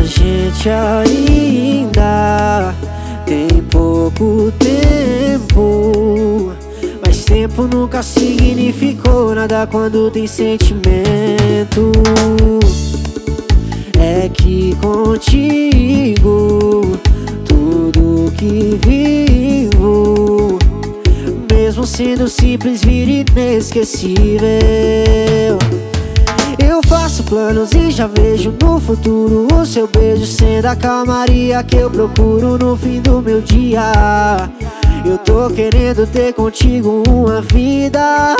gente ainda tem pouco tempo, mas tempo nunca significou nada quando tem sentimento. É que contigo tudo que vivo, mesmo sendo simples, vira inesquecível. Eu faço planos e já vejo no futuro o seu beijo sendo a calmaria que eu procuro no fim do meu dia. Eu tô querendo ter contigo uma vida.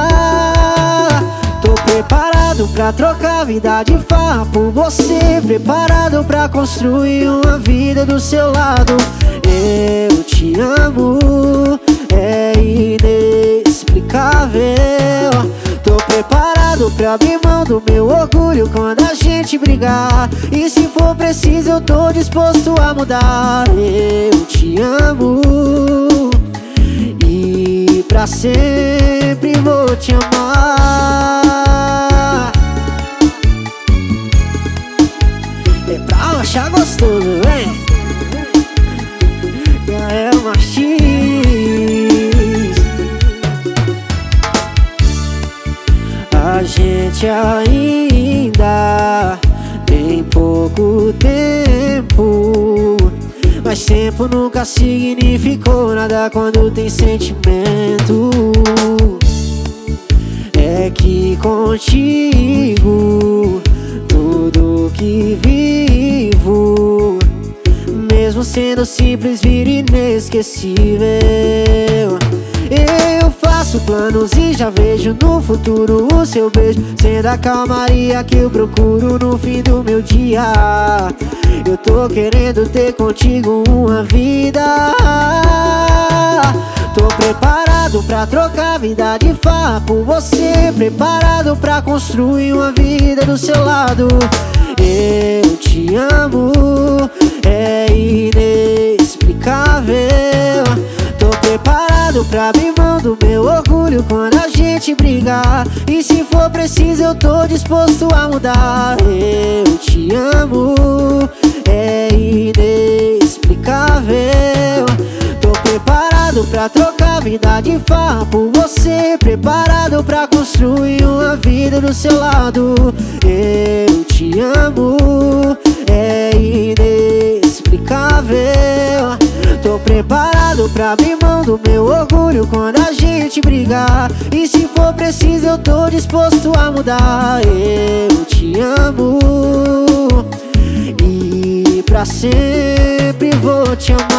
Tô preparado pra trocar vida de farra por você, preparado pra construir uma vida do seu lado. Eu te amo, é inexplicável. Tô preparado pra abrir mão do meu orgulho quando a gente brigar, e se for preciso eu tô disposto a mudar. Eu te amo e pra sempre vou te amar. É pra achar gostoso, vem. Gael Martins. A gente ainda tem pouco tempo, mas tempo nunca significou nada quando tem sentimento. É que contigo tudo que vivo, mesmo sendo simples, vira inesquecível. Eu faço planos e já vejo no futuro o seu beijo sendo a calmaria que eu procuro no fim do meu dia. Eu tô querendo ter contigo uma vida. Tô preparado pra trocar vida de farra por você, preparado pra construir uma vida do seu lado. Eu te amo, é inexplicável. Tô preparado pra abrir mão do meu orgulho quando a gente brigar, e se for preciso eu tô disposto a mudar. Eu te amo, é inexplicável. Tô preparado pra trocar vida de farra por você, preparado pra construir uma vida do seu lado. Eu te amo, é inexplicável. Tô preparado pra abrir mão do meu orgulho quando a gente brigar, e se for preciso eu tô disposto a mudar. Eu te amo e pra sempre vou te amar.